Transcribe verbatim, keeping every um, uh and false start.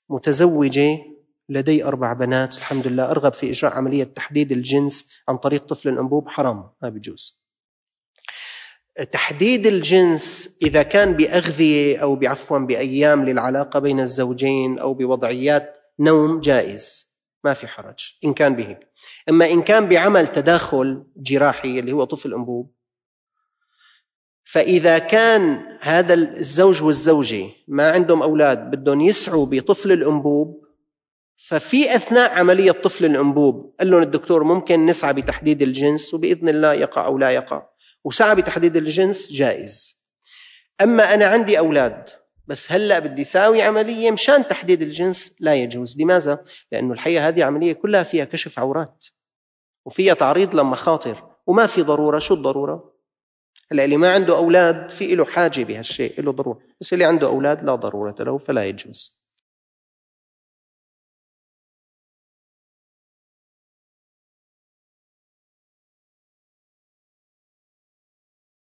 متزوجة لدي أربع بنات الحمد لله، أرغب في إجراء عملية تحديد الجنس عن طريق طفل الأنبوب، حرام، ما بيجوز. تحديد الجنس إذا كان بأغذية أو بعفوا بأيام للعلاقة بين الزوجين أو بوضعيات نوم جائز، ما في حرج إن كان به. أما إن كان بعمل تداخل جراحي اللي هو طفل الأنبوب، فإذا كان هذا الزوج والزوجة ما عندهم أولاد بدهم يسعوا بطفل الأنبوب، ففي أثناء عملية طفل الأنبوب قال لهم الدكتور ممكن نسعى بتحديد الجنس، وبإذن الله يقع أو لا يقع، وسعى بتحديد الجنس جائز. أما أنا عندي أولاد بس هلأ بدي ساوي عملية مشان تحديد الجنس، لا يجوز. لماذا؟ لأنه الحقيقة هذه عملية كلها فيها كشف عورات وفيها تعريض لمخاطر وما في ضرورة. شو الضرورة؟ هلأ اللي ما عنده أولاد في له حاجة بهالشيء، له ضرورة، بس اللي عنده أولاد لا ضرورة له، فلا يجوز.